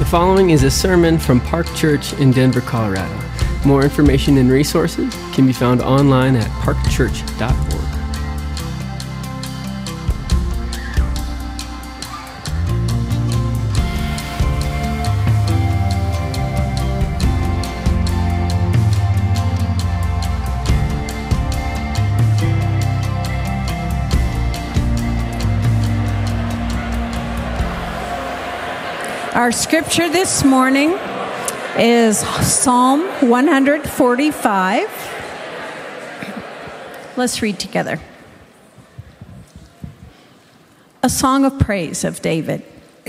following is a sermon from Park Church in Denver, Colorado. More information and resources can be found online at parkchurch.org. Our scripture this morning is Psalm 145. Let's read together. A song of praise of David.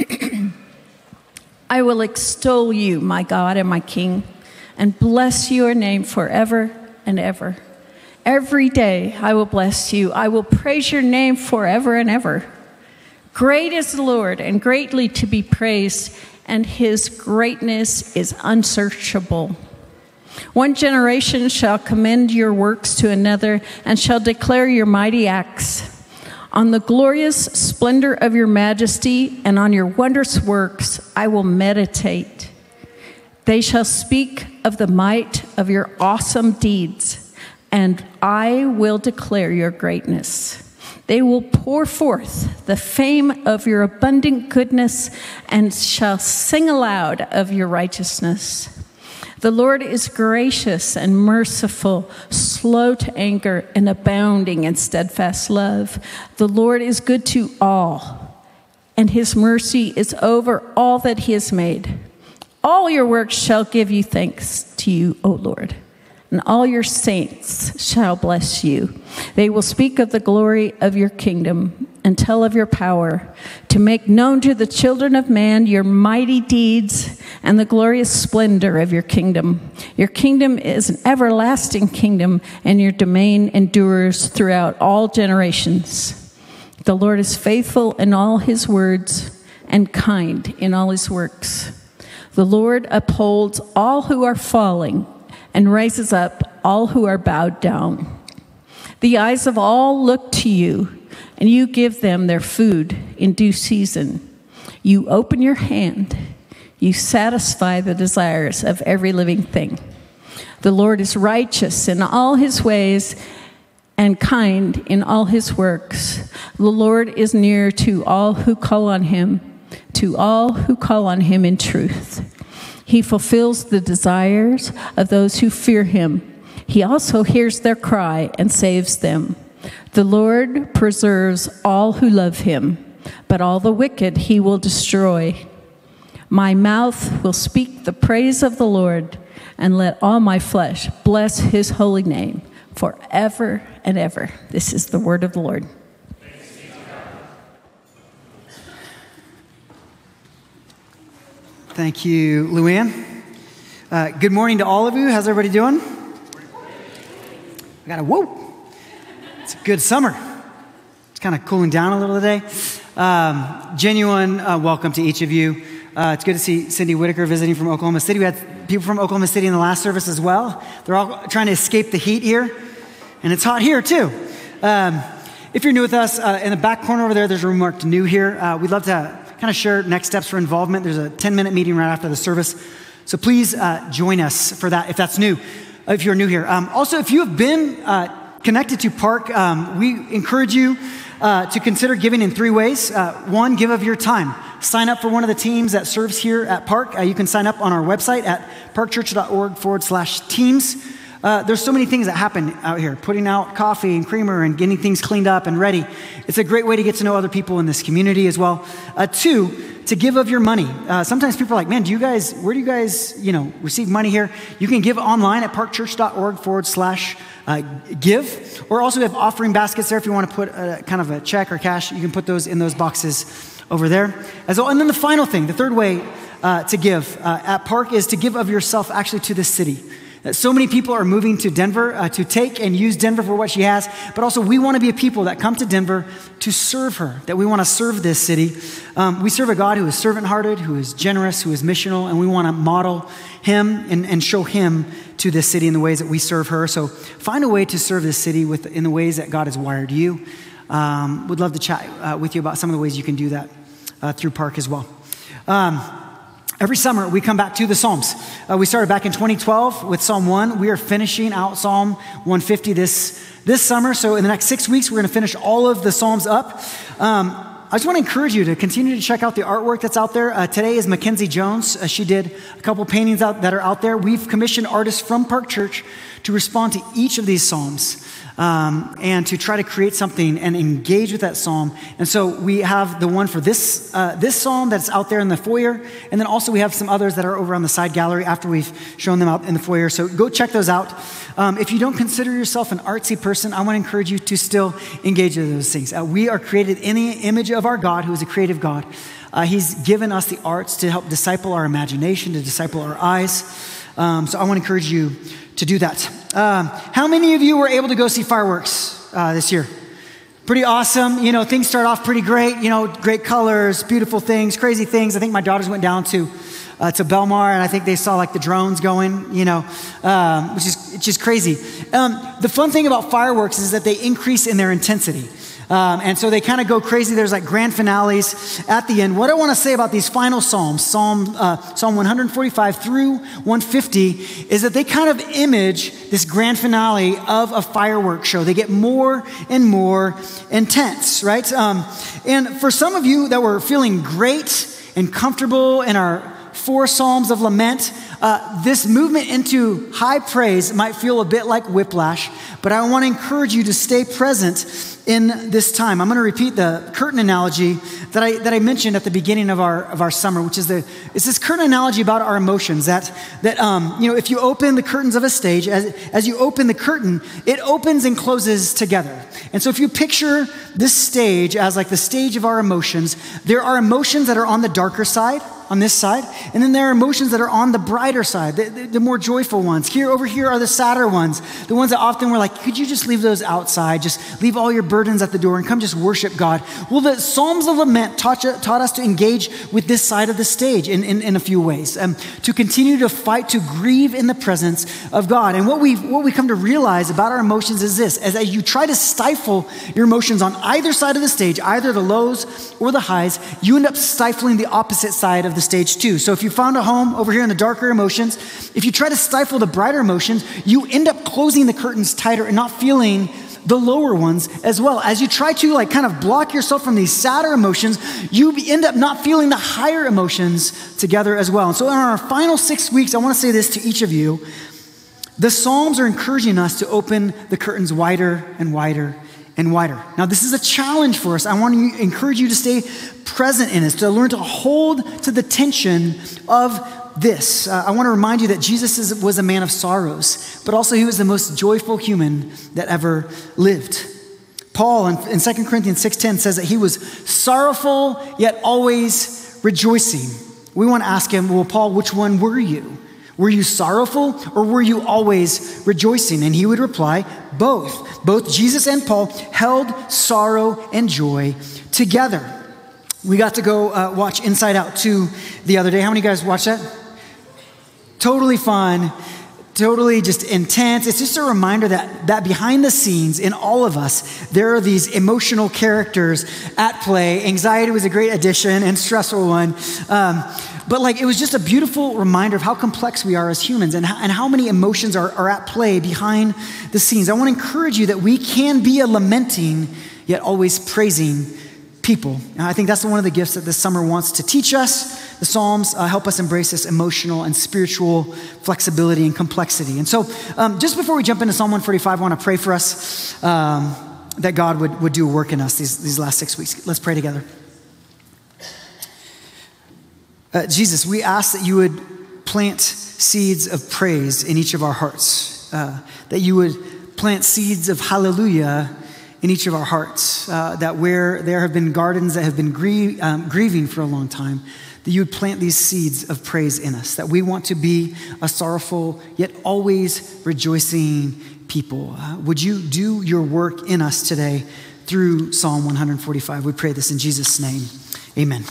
I will extol you, my God and my King, and bless your name forever and ever. Every day I will bless you. I will praise your name forever and ever. Great is the Lord, and greatly to be praised, and his greatness is unsearchable. One generation shall commend your works to another, and shall declare your mighty acts. On the glorious splendor of your majesty, and on your wondrous works, I will meditate. They shall speak of the might of your awesome deeds, and I will declare your greatness. They will pour forth the fame of your abundant goodness and shall sing aloud of your righteousness. The Lord is gracious and merciful, slow to anger, and abounding in steadfast love. The Lord is good to all, and his mercy is over all that he has made. All your works shall give you thanks to you, O Lord. And all your saints shall bless you. They will speak of the glory of your kingdom and tell of your power, to make known to the children of man your mighty deeds and the glorious splendor of your kingdom. Your kingdom is an everlasting kingdom, and your domain endures throughout all generations. The Lord is faithful in all his words and kind in all his works. The Lord upholds all who are falling and raises up all who are bowed down. The eyes of all look to you, and you give them their food in due season. You open your hand. You satisfy the desires of every living thing. The Lord is righteous in all his ways and kind in all his works. The Lord is near to all who call on him in truth. He fulfills the desires of those who fear him. He also hears their cry and saves them. The Lord preserves all who love him, but all the wicked he will destroy. My mouth will speak the praise of the Lord, and let all my flesh bless his holy name forever and ever. This is the word of the Lord. Thank you, Luann. Good morning to all of you. How's everybody doing? Whoa. It's a good summer. It's kind of cooling down a little today. Genuine welcome to each of you. It's good to see Cindy Whitaker visiting from Oklahoma City. We had people from Oklahoma City in the last service as well. They're all trying to escape the heat here, and it's hot here too. If you're new with us, in the back corner over there, there's a room marked new here. We'd love to kind of share next steps for involvement. There's a 10-minute meeting right after the service. So please join us for that if that's new, if you're new here. Also, if you have been connected to Park, we encourage you to consider giving in three ways. One, give of your time. Sign up for one of the teams that serves here at Park. You can sign up on our website at parkchurch.org/teams. There's so many things that happen out here, putting out coffee and creamer and getting things cleaned up and ready. It's a great way to get to know other people in this community as well. Two, to give of your money. Sometimes people are like, man, where do you guys, receive money here? You can give online at parkchurch.org/give. Or also we have offering baskets there if you want to put kind of a check or cash. You can put those in those boxes over there as well. And then the final thing, the third way to give at Park is to give of yourself actually to this city. So many people are moving to Denver to take and use Denver for what she has, but also we want to be a people that come to Denver to serve her, that we want to serve this city. We serve a God who is servant-hearted, who is generous, who is missional, and we want to model him and show him to this city in the ways that we serve her. So find a way to serve this city in the ways that God has wired you. Would love to chat with you about some of the ways you can do that through Park as well. Every summer, we come back to the Psalms. We started back in 2012 with Psalm 1. We are finishing out Psalm 150 this summer. So in the next 6 weeks, we're going to finish all of the Psalms up. I just want to encourage you to continue to check out the artwork that's out there. Today is Mackenzie Jones. She did a couple paintings that are out there. We've commissioned artists from Park Church to respond to each of these Psalms. And to try to create something and engage with that psalm. And so we have the one for this psalm that's out there in the foyer, and then also we have some others that are over on the side gallery after we've shown them out in the foyer. So go check those out. If you don't consider yourself an artsy person, I want to encourage you to still engage in those things. We are created in the image of our God, who is a creative God. He's given us the arts to help disciple our imagination, to disciple our eyes. So I want to encourage you to do that. How many of you were able to go see fireworks this year? Pretty awesome. You know, things start off pretty great. You know, great colors, beautiful things, crazy things. I think my daughters went down to Belmar, and I think they saw like the drones going, you know, which is just crazy. The fun thing about fireworks is that they increase in their intensity. And so they kind of go crazy. There's like grand finales at the end. What I want to say about these final Psalms, Psalm 145 through 150, is that they kind of image this grand finale of a fireworks show. They get more and more intense, right? And for some of you that were feeling great and comfortable in our 4 Psalms of lament, this movement into high praise might feel a bit like whiplash, but I want to encourage you to stay present in this time. I'm going to repeat the curtain analogy that I mentioned at the beginning of our summer, which is it's this curtain analogy about our emotions. That you know, if you open the curtains of a stage, as you open the curtain, it opens and closes together. And so if you picture this stage as like the stage of our emotions, there are emotions that are on the darker side, on this side, and then there are emotions that are on the brighter side, the more joyful ones. Over here are the sadder ones, the ones that often we're like, could you just leave those outside? Just leave all your burdens at the door and come just worship God. Well, the Psalms of Lament taught us to engage with this side of the stage in a few ways, to continue to fight, to grieve in the presence of God. And what we come to realize about our emotions is this: as you try to stifle your emotions on either side of the stage, either the lows or the highs, you end up stifling the opposite side of the stage too. So if you found a home over here in the darker emotions, if you try to stifle the brighter emotions, you end up closing the curtains tighter and not feeling the lower ones as well. As you try to like kind of block yourself from these sadder emotions, you end up not feeling the higher emotions together as well. And so in our final 6 weeks, I want to say this to each of you: the Psalms are encouraging us to open the curtains wider and wider and wider. Now, this is a challenge for us. I want to encourage you to stay present in this, to learn to hold to the tension of this. I want to remind you that Jesus was a man of sorrows, but also he was the most joyful human that ever lived. Paul in 2 Corinthians 6:10 says that he was sorrowful yet always rejoicing. We want to ask him, well, Paul, which one were you? Were you sorrowful or were you always rejoicing? And he would reply, both. Both Jesus and Paul held sorrow and joy together. We got to go watch Inside Out 2 the other day. How many of you guys watched that? Totally fun, totally just intense. It's just a reminder that behind the scenes in all of us, there are these emotional characters at play. Anxiety was a great addition and stressful one. But like, it was just a beautiful reminder of how complex we are as humans and how many emotions are at play behind the scenes. I want to encourage you that we can be a lamenting yet always praising people. And I think that's one of the gifts that this summer wants to teach us. The Psalms help us embrace this emotional and spiritual flexibility and complexity. And so just before we jump into Psalm 145, I want to pray for us that God would do a work in us these last 6 weeks. Let's pray together. Jesus, we ask that you would plant seeds of praise in each of our hearts, that you would plant seeds of hallelujah in each of our hearts, that where there have been gardens that have been grieving for a long time, that you would plant these seeds of praise in us, that we want to be a sorrowful yet always rejoicing people. Would you do your work in us today through Psalm 145? We pray this in Jesus' name. Amen.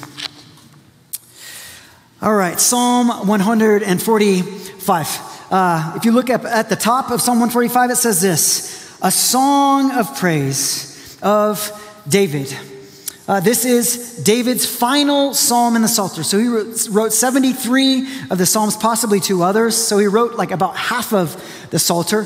All right, Psalm 145. If you look up at the top of Psalm 145, it says this: a song of praise of David. This is David's final psalm in the Psalter. So he wrote 73 of the Psalms, possibly 2 others. So he wrote like about half of the Psalter.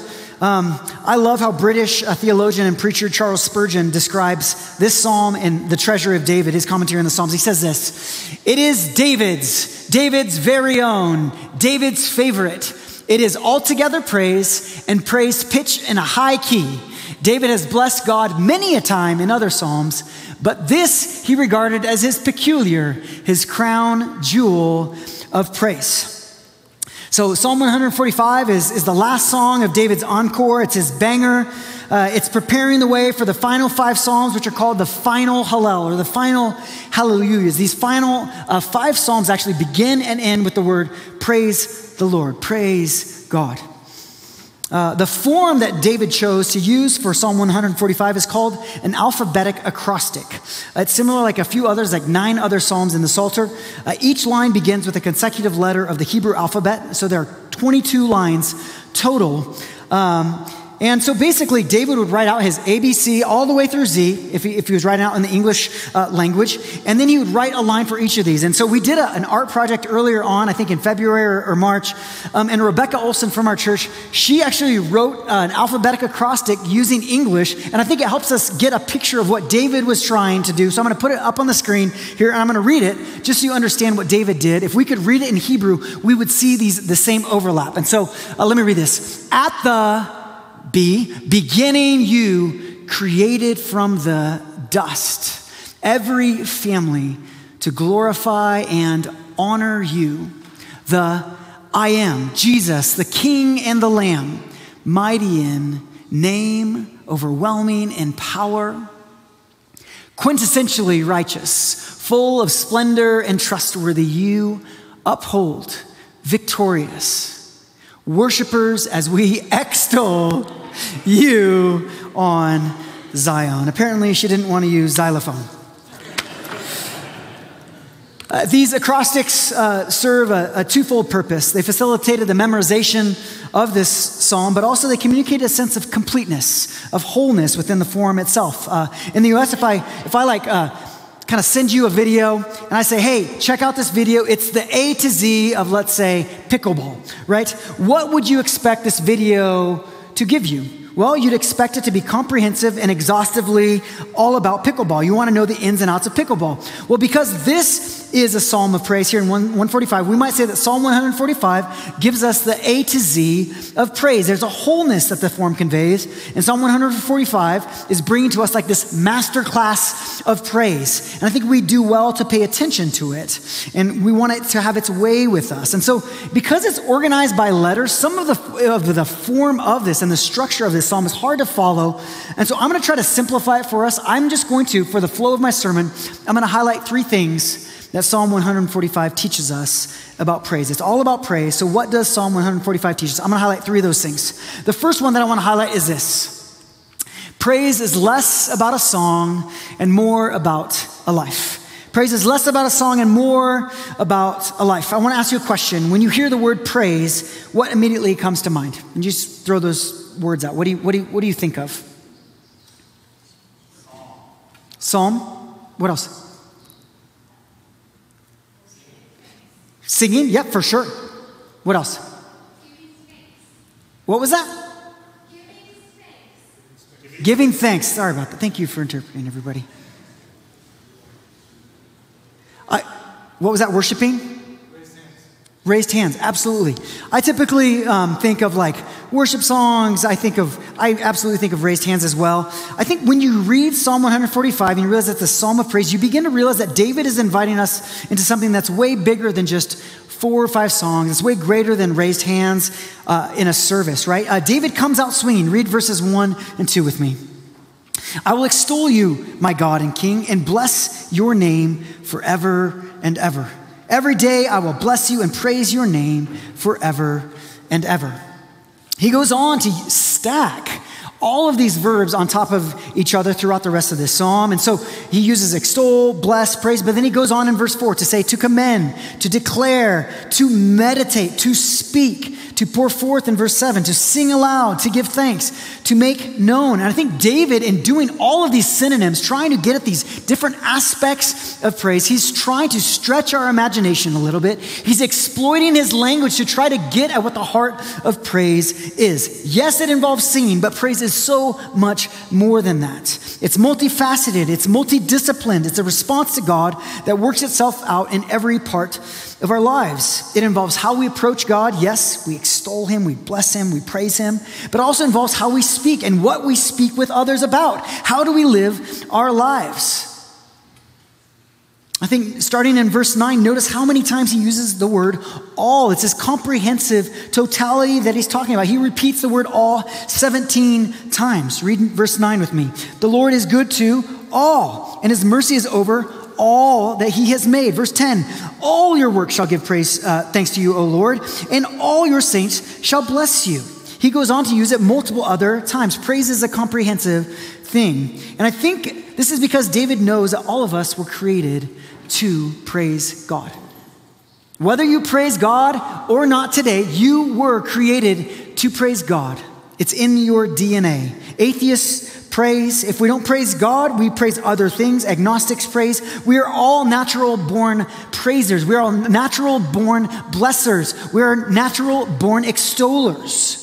I love how British theologian and preacher Charles Spurgeon describes this psalm in The Treasure of David, his commentary on the Psalms. He says this: it is David's very own, David's favorite. It is altogether praise, and praise pitched in a high key. David has blessed God many a time in other psalms, but this he regarded as his peculiar, his crown jewel of praise. So Psalm 145 is the last song of David's encore. It's his banger. It's preparing the way for the final 5 psalms, which are called the final Hallel, or the final hallelujahs. These final 5 psalms actually begin and end with the word praise the Lord, praise God. The form that David chose to use for Psalm 145 is called an alphabetic acrostic. It's similar like a few others, like 9 other psalms in the Psalter. Each line begins with a consecutive letter of the Hebrew alphabet. So there are 22 lines total. And so basically, David would write out his ABC all the way through Z, if he was writing out in the English language, and then he would write a line for each of these. And so we did an art project earlier on, I think in February or March, and Rebecca Olson from our church, she actually wrote an alphabetic acrostic using English, and I think it helps us get a picture of what David was trying to do. So I'm going to put it up on the screen here, and I'm going to read it, just so you understand what David did. If we could read it in Hebrew, we would see the same overlap. And so let me read this. At the beginning you created from the dust every family to glorify and honor you. The I am, Jesus, the King and the Lamb, mighty in name, overwhelming in power, quintessentially righteous, full of splendor and trustworthy, you uphold, victorious, worshipers as we extol you on Zion. Apparently she didn't want to use xylophone. These acrostics serve a twofold purpose. They facilitated the memorization of this psalm, but also they communicated a sense of completeness, of wholeness within the form itself. In the US, if I kind of send you a video and I say, hey, check out this video. It's the A to Z of, let's say, pickleball, right? What would you expect this video to give you? Well, you'd expect it to be comprehensive and exhaustively all about pickleball. You want to know the ins and outs of pickleball. Well, because this is a psalm of praise here in 145, we might say that Psalm 145 gives us the A to Z of praise. There's a wholeness that the form conveys, and Psalm 145 is bringing to us like this master class of praise. And I think we do well to pay attention to it, and we want it to have its way with us. And so because it's organized by letters, some of the form of this and the structure of this psalm is hard to follow. And so I'm going to try to simplify it for us. I'm just going to, for the flow of my sermon, I'm going to highlight 3 things that Psalm 145 teaches us about praise. It's all about praise. So what does Psalm 145 teach us? I'm going to highlight 3 of those things. The first one that I want to highlight is this: praise is less about a song and more about a life. Praise is less about a song and more about a life. I want to ask you a question. When you hear the word praise, what immediately comes to mind? And just throw those words out. What do you think of? Psalm. What else? Singing. Yep, for sure. What else? What was that? Giving thanks. Sorry about that. Thank you for interpreting, everybody. What was that? Worshiping? Raised hands, absolutely. I typically think of like worship songs. I absolutely think of raised hands as well. I think when you read Psalm 145 and you realize it's a psalm of praise, you begin to realize that David is inviting us into something that's way bigger than just 4 or 5 songs. It's way greater than raised hands in a service, right? David comes out swinging. Read verses 1 and 2 with me. I will extol you, my God and King, and bless your name forever and ever. Every day I will bless you and praise your name forever and ever. He goes on to stack all of these verbs on top of each other throughout the rest of this psalm. And so he uses extol, bless, praise, but then he goes on in verse 4 to say to commend, to declare, to meditate, to speak, to pour forth in verse 7, to sing aloud, to give thanks, to make known. And I think David, in doing all of these synonyms, trying to get at these different aspects of praise, he's trying to stretch our imagination a little bit. He's exploiting his language to try to get at what the heart of praise is. Yes, it involves singing, but praise is so much more than that. It's multifaceted, it's multidisciplined, it's a response to God that works itself out in every part of our lives. It involves how we approach God. Yes, we extol him, we bless him, we praise him, but it also involves how we speak and what we speak with others about. How do we live our lives? I think starting in verse 9, notice how many times he uses the word all. It's this comprehensive totality that he's talking about. He repeats the word all 17 times. Read verse 9 with me. The Lord is good to all, and his mercy is over all that he has made. Verse 10, all your works shall give praise, thanks to you, O Lord, and all your saints shall bless you. He goes on to use it multiple other times. Praise is a comprehensive thing. And I think this is because David knows that all of us were created to praise God. Whether you praise God or not today, you were created to praise God. It's in your DNA. Atheists praise. If we don't praise God, we praise other things. Agnostics praise. We are all natural born praisers. We are all natural born blessers. We are natural born extollers.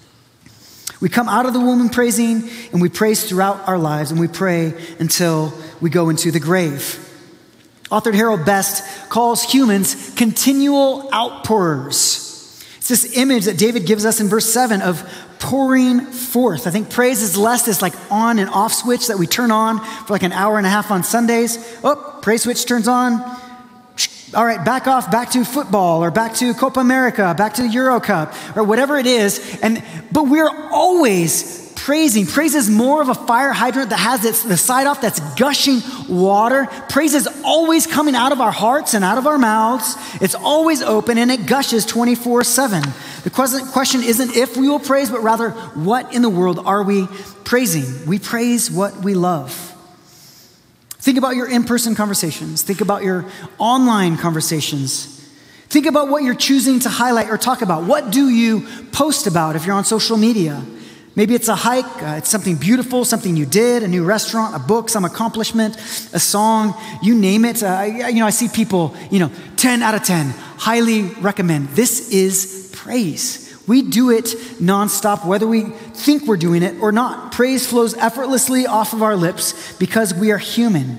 We come out of the womb praising, and we praise throughout our lives, and we pray until we go into the grave. Author Harold Best calls humans continual outpourers. It's this image that David gives us in verse 7 of pouring forth. I think praise is less this like on and off switch that we turn on for like an hour and a half on Sundays. Oh, praise switch turns on. All right, back off, back to football or back to Copa America, back to the Euro Cup or whatever it is. But we're always praising. Praise is more of a fire hydrant that has the side off that's gushing water. Praise is always coming out of our hearts and out of our mouths. It's always open and it gushes 24/7. The question isn't if we will praise, but rather what in the world are we praising? We praise what we love. Think about your in-person conversations. Think about your online conversations. Think about what you're choosing to highlight or talk about. What do you post about if you're on social media? Maybe it's a hike, it's something beautiful, something you did, a new restaurant, a book, some accomplishment, a song, you name it. I see people, 10 out of 10, highly recommend. This is praise. We do it nonstop, whether we think we're doing it or not. Praise flows effortlessly off of our lips because we are human.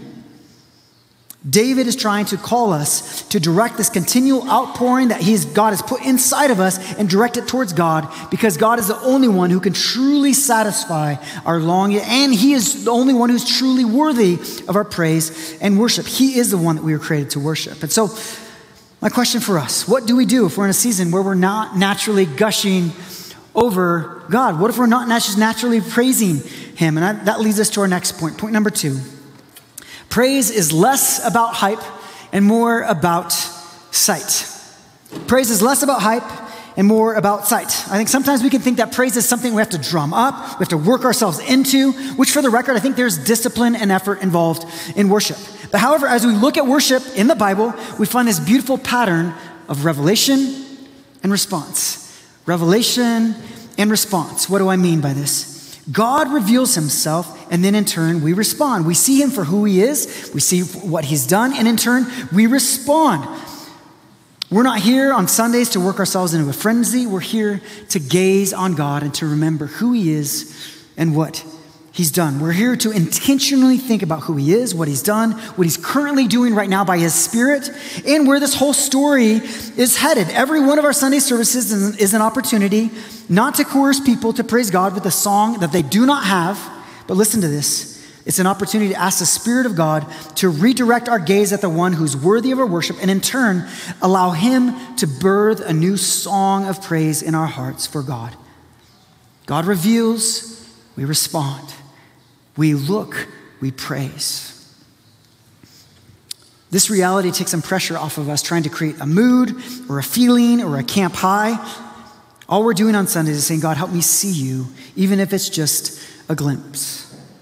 David is trying to call us to direct this continual outpouring that God has put inside of us and direct it towards God, because God is the only one who can truly satisfy our longing, and he is the only one who's truly worthy of our praise and worship. He is the one that we were created to worship. And so my question for us, what do we do if we're in a season where we're not naturally gushing over God? What if we're not just naturally praising him? And that leads us to our next point. Point number 2. Praise is less about hype and more about sight. Praise is less about hype and more about sight. I think sometimes we can think that praise is something we have to drum up, we have to work ourselves into, which for the record, I think there's discipline and effort involved in worship. But however, as we look at worship in the Bible, we find this beautiful pattern of revelation and response. Revelation and response. What do I mean by this? God reveals himself, and then in turn, we respond. We see him for who he is, we see what he's done, and in turn, we respond. We're not here on Sundays to work ourselves into a frenzy. We're here to gaze on God and to remember who he is and what he's done. We're here to intentionally think about who he is, what he's done, what he's currently doing right now by his Spirit, and where this whole story is headed. Every one of our Sunday services is an opportunity not to coerce people to praise God with a song that they do not have, but listen to this. It's an opportunity to ask the Spirit of God to redirect our gaze at the one who's worthy of our worship, and in turn, allow him to birth a new song of praise in our hearts for God. God reveals, we respond. We look, we praise. This reality takes some pressure off of us trying to create a mood or a feeling or a camp high. All we're doing on Sundays is saying, God, help me see you, even if it's just a glimpse.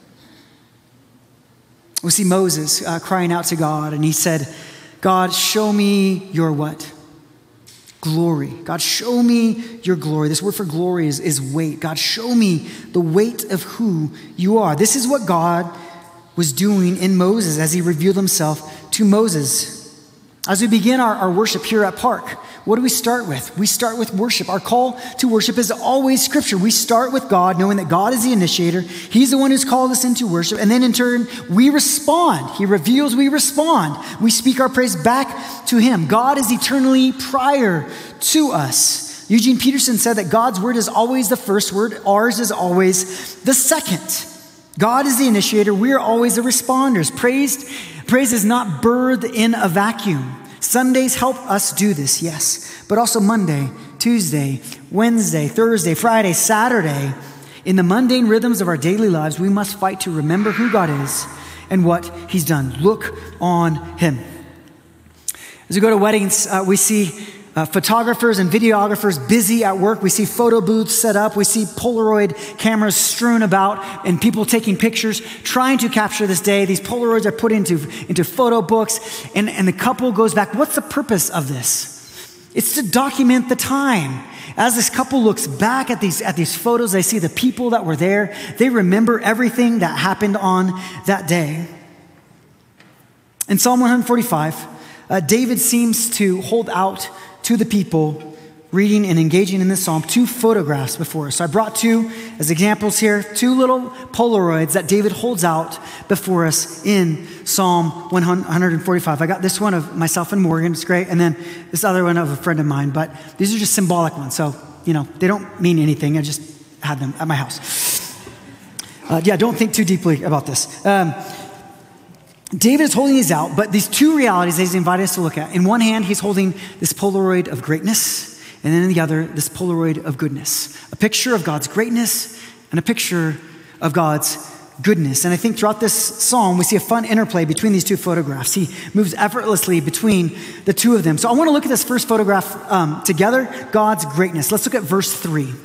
We see Moses crying out to God, and he said, God, show me your what? glory. God, show me your glory. This word for glory is weight. God, show me the weight of who you are. This is what God was doing in Moses as he revealed himself to Moses. As we begin our worship here at Park, what do we start with? We start with worship. Our call to worship is always Scripture. We start with God, knowing that God is the initiator. He's the one who's called us into worship. And then in turn, we respond. He reveals, we respond. We speak our praise back to him. God is eternally prior to us. Eugene Peterson said that God's word is always the first word. Ours is always the second. God is the initiator. We are always the responders. Praise is not birthed in a vacuum. Sundays help us do this, yes, but also Monday, Tuesday, Wednesday, Thursday, Friday, Saturday. In the mundane rhythms of our daily lives, we must fight to remember who God is and what he's done. Look on him. As we go to weddings, we see photographers and videographers busy at work. We see photo booths set up. We see Polaroid cameras strewn about and people taking pictures, trying to capture this day. These Polaroids are put into photo books, and the couple goes back. What's the purpose of this? It's to document the time. As this couple looks back at these photos, they see the people that were there. They remember everything that happened on that day. In Psalm 145, David seems to hold out to the people reading and engaging in this psalm, two photographs before us. So I brought two as examples here, two little Polaroids that David holds out before us in Psalm 145. I got this one of myself and Morgan, it's great, and then this other one of a friend of mine, but these are just symbolic ones, so, they don't mean anything. I just had them at my house. Don't think too deeply about this. David is holding these out, but these two realities that he's invited us to look at. In one hand, he's holding this Polaroid of greatness, and then in the other, this Polaroid of goodness. A picture of God's greatness and a picture of God's goodness. And I think throughout this psalm, we see a fun interplay between these two photographs. He moves effortlessly between the two of them. So I want to look at this first photograph together, God's greatness. Let's look at verse 3. It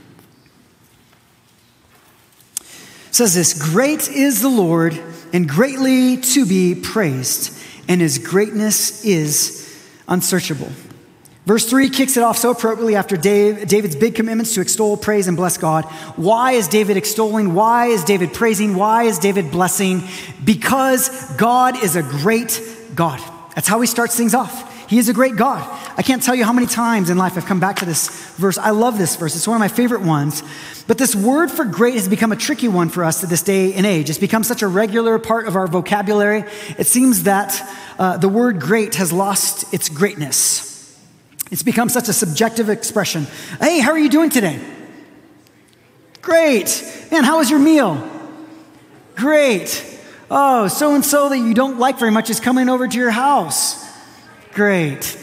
says this, "Great is the Lord and greatly to be praised, and his greatness is unsearchable." Verse 3 kicks it off so appropriately after David's big commitments to extol, praise, and bless God. Why is David extolling? Why is David praising? Why is David blessing? Because God is a great God. That's how he starts things off. He is a great God. I can't tell you how many times in life I've come back to this verse. I love this verse. It's one of my favorite ones. But this word for great has become a tricky one for us to this day and age. It's become such a regular part of our vocabulary. It seems that the word great has lost its greatness. It's become such a subjective expression. Hey, how are you doing today? Great. Man, how was your meal? Great. Oh, so-and-so that you don't like very much is coming over to your house. Great.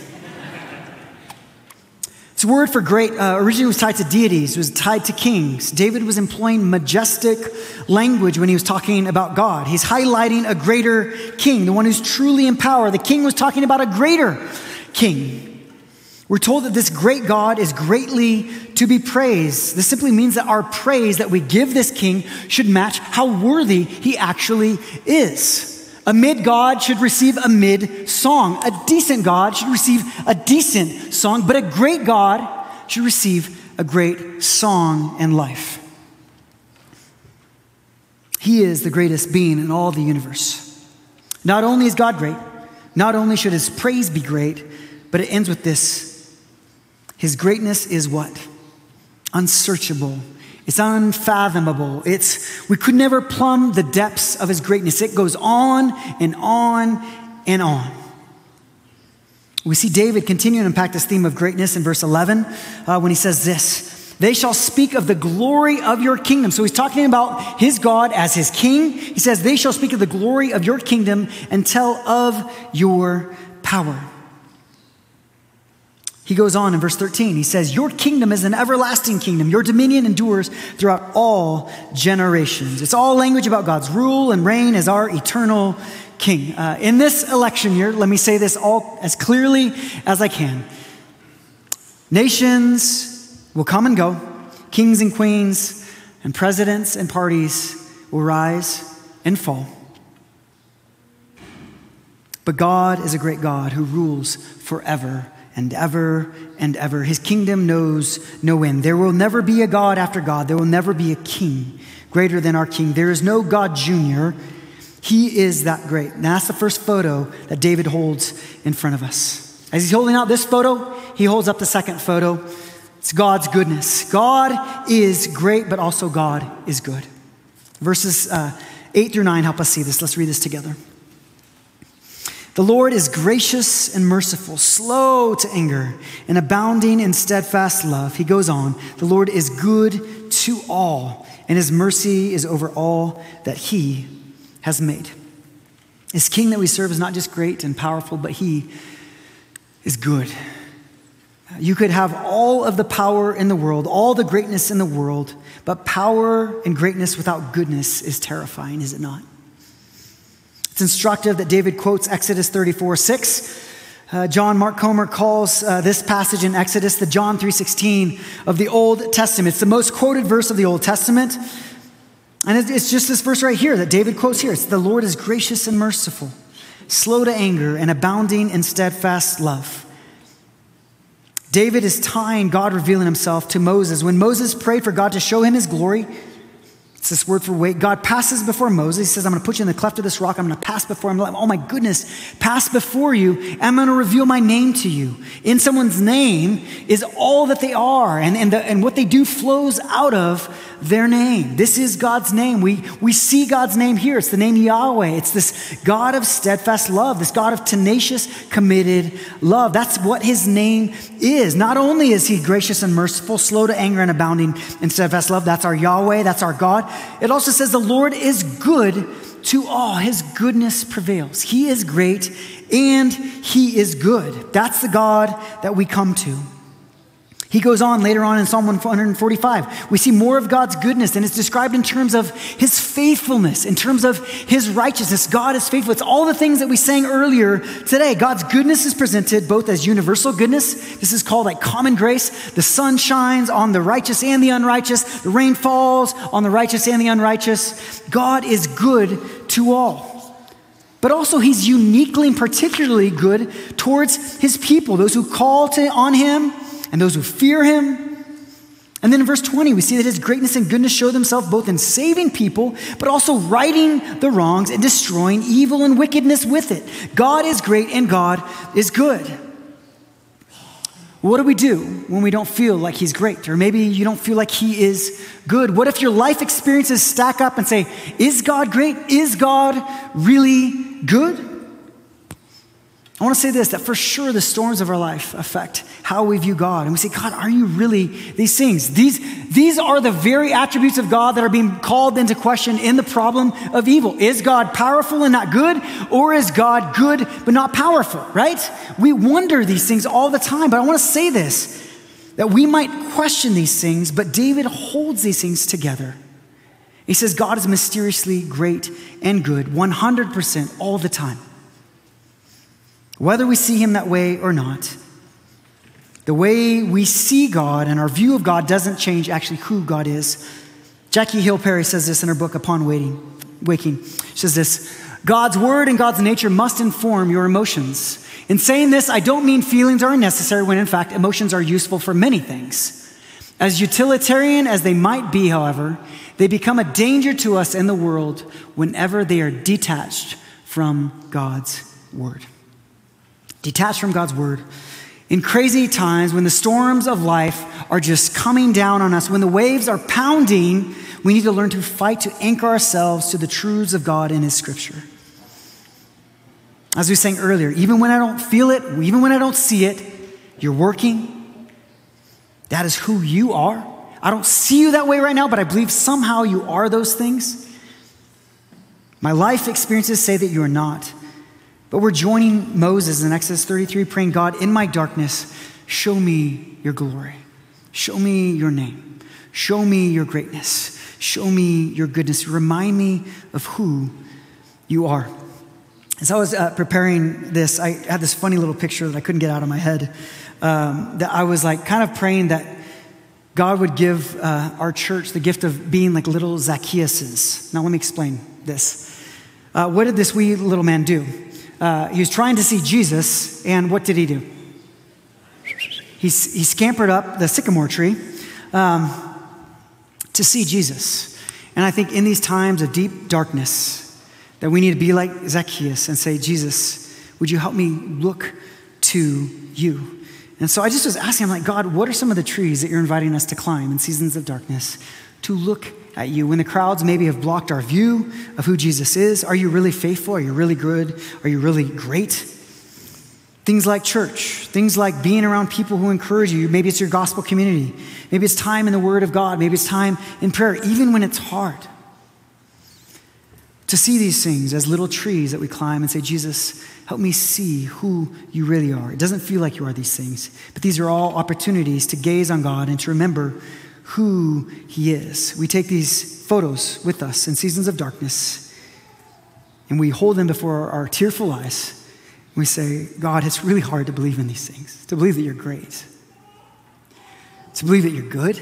This word for great originally was tied to deities, was tied to kings. David was employing majestic language when he was talking about God. He's highlighting a greater king, the one who's truly in power. The king was talking about a greater king. We're told that this great God is greatly to be praised. This simply means that our praise that we give this king should match how worthy he actually is. A mid God should receive a mid song. A decent God should receive a decent song, but a great God should receive a great song and life. He is the greatest being in all the universe. Not only is God great, not only should his praise be great, but it ends with this. His greatness is what? Unsearchable. It's unfathomable. We could never plumb the depths of his greatness. It goes on and on and on. We see David continue to unpack this theme of greatness in verse 11 when he says this, "They shall speak of the glory of your kingdom." So he's talking about his God as his king. He says, "They shall speak of the glory of your kingdom and tell of your power." He goes on in verse 13. He says, "Your kingdom is an everlasting kingdom. Your dominion endures throughout all generations." It's all language about God's rule and reign as our eternal king. In this election year, let me say this all as clearly as I can. Nations will come and go. Kings and queens and presidents and parties will rise and fall. But God is a great God who rules forever and ever and ever. His kingdom knows no end. There will never be a God after God. There will never be a king greater than our King. There is no God Jr. He is that great. And that's the first photo that David holds in front of us. As he's holding out this photo, he holds up the second photo. It's God's goodness. God is great, but also God is good. Verses 8 through 9 help us see this. Let's read this together. The Lord is gracious and merciful, slow to anger, and abounding in steadfast love. He goes on, the Lord is good to all, and his mercy is over all that he has made. This King that we serve is not just great and powerful, but he is good. You could have all of the power in the world, all the greatness in the world, but power and greatness without goodness is terrifying, is it not? It's instructive that David quotes Exodus 34:6. John Mark Comer calls this passage in Exodus the John 3:16 of the Old Testament. It's the most quoted verse of the Old Testament. And it's just this verse right here that David quotes here. It's the Lord is gracious and merciful, slow to anger, and abounding in steadfast love. David is tying God revealing himself to Moses. When Moses prayed for God to show him his glory, it's this word for wait. God passes before Moses. He says, I'm going to put you in the cleft of this rock. I'm going to pass before him. Oh my goodness, pass before you. I'm going to reveal my name to you. In someone's name is all that they are. And what they do flows out of their name. This is God's name. We see God's name here. It's the name Yahweh. It's this God of steadfast love, this God of tenacious, committed love. That's what his name is. Not only is he gracious and merciful, slow to anger and abounding in steadfast love. That's our Yahweh. That's our God. It also says the Lord is good to all. His goodness prevails. He is great and he is good. That's the God that we come to. He goes on later on in Psalm 145. We see more of God's goodness, and it's described in terms of his faithfulness, in terms of his righteousness. God is faithful. It's all the things that we sang earlier today. God's goodness is presented both as universal goodness. This is called like common grace. The sun shines on the righteous and the unrighteous. The rain falls on the righteous and the unrighteous. God is good to all. But also he's uniquely and particularly good towards his people, those who call on him, and those who fear him. And then in verse 20, we see that his greatness and goodness show themselves both in saving people, but also righting the wrongs and destroying evil and wickedness with it. God is great and God is good. What do we do when we don't feel like he's great? Or maybe you don't feel like he is good. What if your life experiences stack up and say, is God great? Is God really good? I want to say this, that for sure the storms of our life affect how we view God. And we say, God, are you really these things? These are the very attributes of God that are being called into question in the problem of evil. Is God powerful and not good? Or is God good but not powerful, right? We wonder these things all the time. But I want to say this, that we might question these things, but David holds these things together. He says God is mysteriously great and good 100% all the time. Whether we see him that way or not, the way we see God and our view of God doesn't change actually who God is. Jackie Hill Perry says this in her book, Upon Waking. She says this, God's word and God's nature must inform your emotions. In saying this, I don't mean feelings are unnecessary when in fact emotions are useful for many things. As utilitarian as they might be, however, they become a danger to us in the world whenever they are detached from God's word. Detached from God's word. In crazy times when the storms of life are just coming down on us, when the waves are pounding, we need to learn to fight to anchor ourselves to the truths of God in his scripture. As we sang earlier, even when I don't feel it, even when I don't see it, you're working. That is who you are. I don't see you that way right now, but I believe somehow you are those things. My life experiences say that you are not. But we're joining Moses in Exodus 33, praying, God, in my darkness, show me your glory. Show me your name. Show me your greatness. Show me your goodness. Remind me of who you are. As I was preparing this, I had this funny little picture that I couldn't get out of my head. That I was like kind of praying that God would give our church the gift of being like little Zacchaeuses. Now let me explain this. What did this wee little man do? He was trying to see Jesus, and what did he do? he scampered up the sycamore tree to see Jesus. And I think in these times of deep darkness that we need to be like Zacchaeus and say, Jesus, would you help me look to you? And so I just was asking, I'm like, God, what are some of the trees that you're inviting us to climb in seasons of darkness to look at you? When the crowds maybe have blocked our view of who Jesus is, are you really faithful? Are you really good? Are you really great? Things like church, things like being around people who encourage you. Maybe it's your gospel community. Maybe it's time in the Word of God. Maybe it's time in prayer, even when it's hard. To see these things as little trees that we climb and say, Jesus, help me see who you really are. It doesn't feel like you are these things, but these are all opportunities to gaze on God and to remember who he is. We take these photos with us in seasons of darkness and we hold them before our tearful eyes. We say, God, it's really hard to believe in these things, to believe that you're great, to believe that you're good,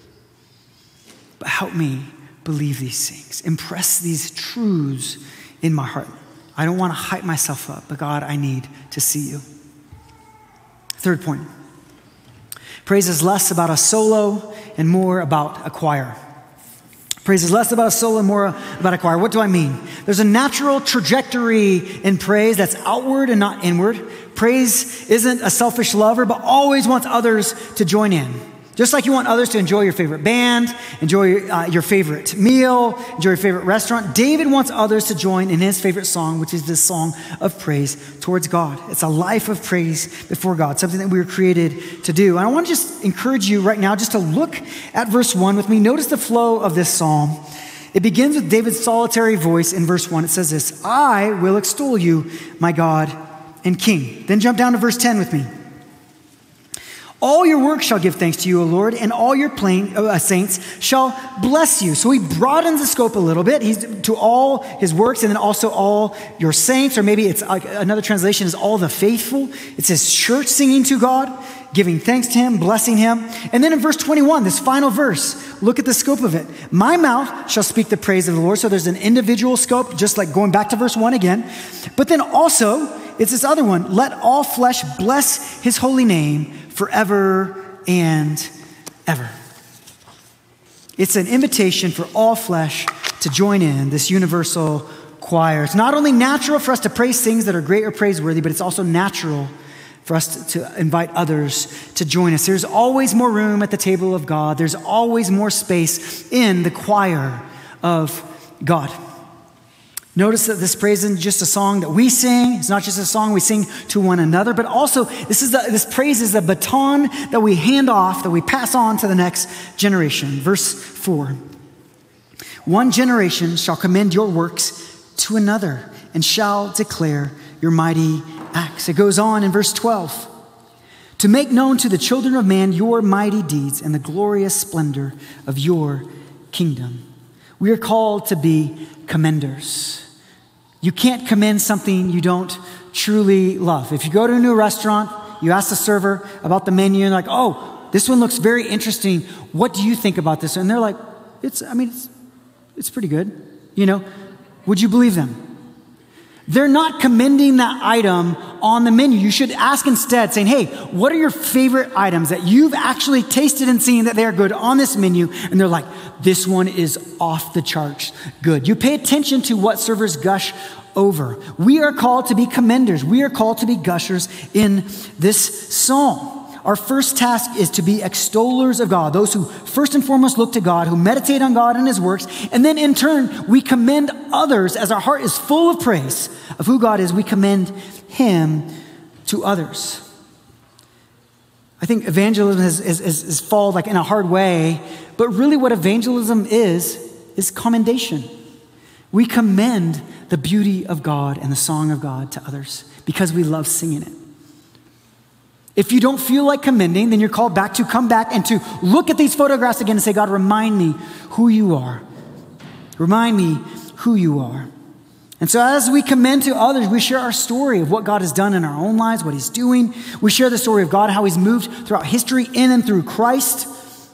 but help me believe these things. Impress these truths in my heart. I don't want to hype myself up, but God, I need to see you. Third point. Praise is less about a solo and more about a choir. Praise is less about a solo and more about a choir. What do I mean? There's a natural trajectory in praise that's outward and not inward. Praise isn't a selfish lover, but always wants others to join in. Just like you want others to enjoy your favorite band, enjoy your favorite meal, enjoy your favorite restaurant, David wants others to join in his favorite song, which is this song of praise towards God. It's a life of praise before God, something that we were created to do. And I want to just encourage you right now just to look at verse 1 with me. Notice the flow of this psalm. It begins with David's solitary voice in verse 1. It says this, I will extol you, my God and King. Then jump down to verse 10 with me. All your works shall give thanks to you, O Lord, and all your saints shall bless you. So he broadens the scope a little bit. He's to all his works and then also all your saints, or maybe it's another translation is all the faithful. It says church singing to God, giving thanks to him, blessing him. And then in verse 21, this final verse, look at the scope of it. My mouth shall speak the praise of the Lord. So there's an individual scope, just like going back to verse 1 again. But then also, it's this other one. Let all flesh bless his holy name forever and ever. It's an invitation for all flesh to join in this universal choir. It's not only natural for us to praise things that are great or praiseworthy, but it's also natural for us to invite others to join us. There's always more room at the table of God. There's always more space in the choir of God. Notice that this praise isn't just a song that we sing. It's not just a song we sing to one another, but also this praise is a baton that we hand off, that we pass on to the next generation. Verse 4. One generation shall commend your works to another and shall declare your mighty acts. It goes on in verse 12. To make known to the children of man your mighty deeds and the glorious splendor of your kingdom. We are called to be commenders. You can't commend something you don't truly love. If you go to a new restaurant, you ask the server about the menu and they're like, oh, this one looks very interesting. What do you think about this? And they're like, it's pretty good. You know, would you believe them? They're not commending that item on the menu. You should ask instead, saying, hey, what are your favorite items that you've actually tasted and seen that they are good on this menu? And they're like, this one is off the charts good. You pay attention to what servers gush over. We are called to be commenders. We are called to be gushers in this psalm. Our first task is to be extollers of God, those who first and foremost look to God, who meditate on God and his works, and then in turn, we commend others as our heart is full of praise of who God is. We commend him to others. I think evangelism has fallen like in a hard way, but really what evangelism is commendation. We commend the beauty of God and the song of God to others because we love singing it. If you don't feel like commending, then you're called back to come back and to look at these photographs again and say, God, remind me who you are. Remind me who you are. And so as we commend to others, we share our story of what God has done in our own lives, what he's doing. We share the story of God, how he's moved throughout history in and through Christ.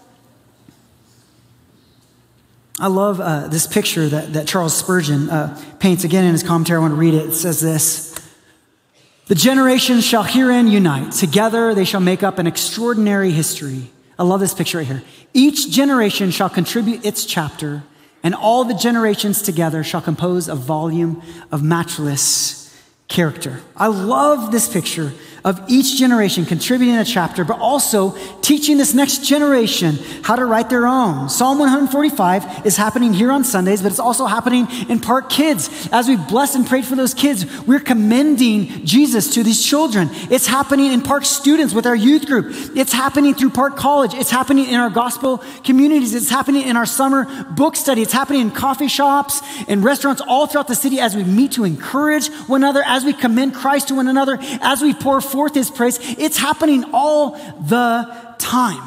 I love this picture that Charles Spurgeon paints again in his commentary. I want to read it. It says this. The generations shall herein unite. Together they shall make up an extraordinary history. I love this picture right here. Each generation shall contribute its chapter, and all the generations together shall compose a volume of matchless character. I love this picture of each generation contributing a chapter, but also teaching this next generation how to write their own. Psalm 145 is happening here on Sundays, but it's also happening in Park Kids. As we blessed and prayed for those kids, we're commending Jesus to these children. It's happening in Park students with our youth group. It's happening through Park College. It's happening in our gospel communities. It's happening in our summer book study. It's happening in coffee shops and restaurants all throughout the city as we meet to encourage one another, as we commend Christ to one another, as we pour forth his praise. It's happening all the time.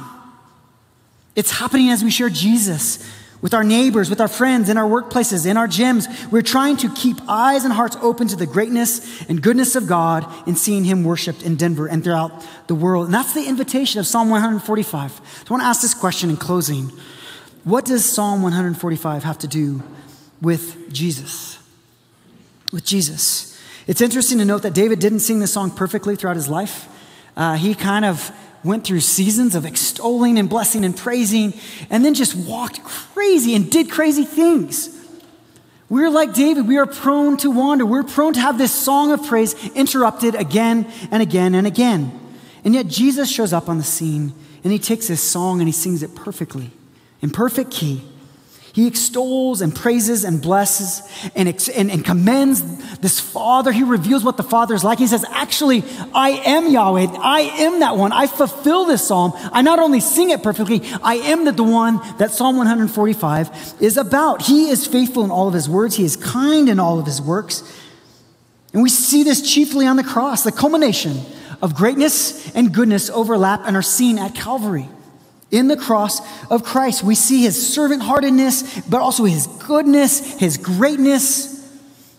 It's happening as we share Jesus with our neighbors, with our friends, in our workplaces, in our gyms. We're trying to keep eyes and hearts open to the greatness and goodness of God in seeing him worshiped in Denver and throughout the world. And that's the invitation of Psalm 145. So I want to ask this question in closing. What does Psalm 145 have to do with Jesus? With Jesus. It's interesting to note that David didn't sing this song perfectly throughout his life. He kind of went through seasons of extolling and blessing and praising, and then just walked crazy and did crazy things. We're like David. We are prone to wander. We're prone to have this song of praise interrupted again and again and again. And yet Jesus shows up on the scene, and he takes this song and he sings it perfectly, in perfect key. He extols and praises and blesses and commends this Father. He reveals what the Father is like. He says, actually, I am Yahweh. I am that one. I fulfill this psalm. I not only sing it perfectly, I am the one that Psalm 145 is about. He is faithful in all of his words. He is kind in all of his works. And we see this chiefly on the cross. The culmination of greatness and goodness overlap and are seen at Calvary. In the cross of Christ, we see his servant-heartedness, but also his goodness, his greatness.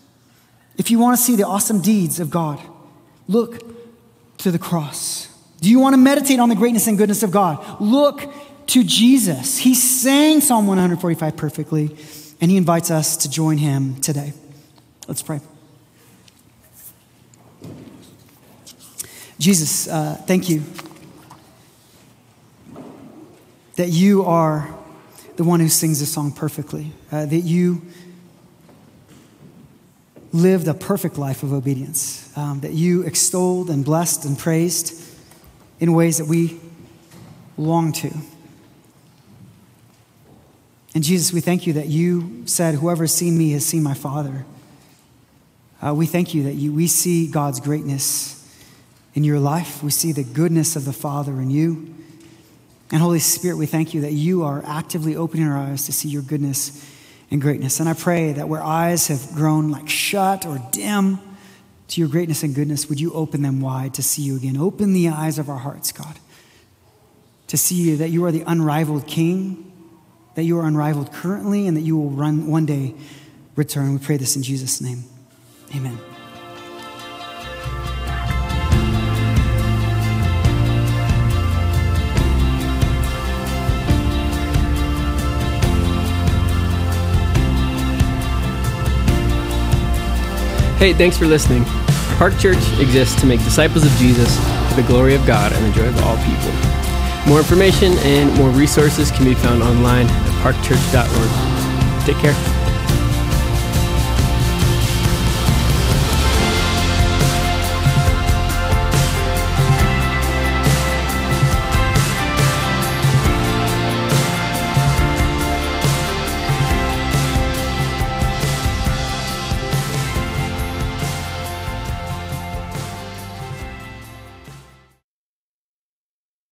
If you want to see the awesome deeds of God, look to the cross. Do you want to meditate on the greatness and goodness of God? Look to Jesus. He sang Psalm 145 perfectly, and he invites us to join him today. Let's pray. Jesus, thank you that you are the one who sings the song perfectly, that you lived a perfect life of obedience, that you extolled and blessed and praised in ways that we long to. And Jesus, we thank you that you said, whoever has seen me has seen my Father. We thank you that we see God's greatness in your life. We see the goodness of the Father in you. And Holy Spirit, we thank you that you are actively opening our eyes to see your goodness and greatness. And I pray that where eyes have grown like shut or dim to your greatness and goodness, would you open them wide to see you again? Open the eyes of our hearts, God, to see you, that you are the unrivaled King, that you are unrivaled currently, and that you will one day return. We pray this in Jesus' name. Amen. Hey, thanks for listening. Park Church exists to make disciples of Jesus for the glory of God and the joy of all people. More information and more resources can be found online at parkchurch.org. Take care.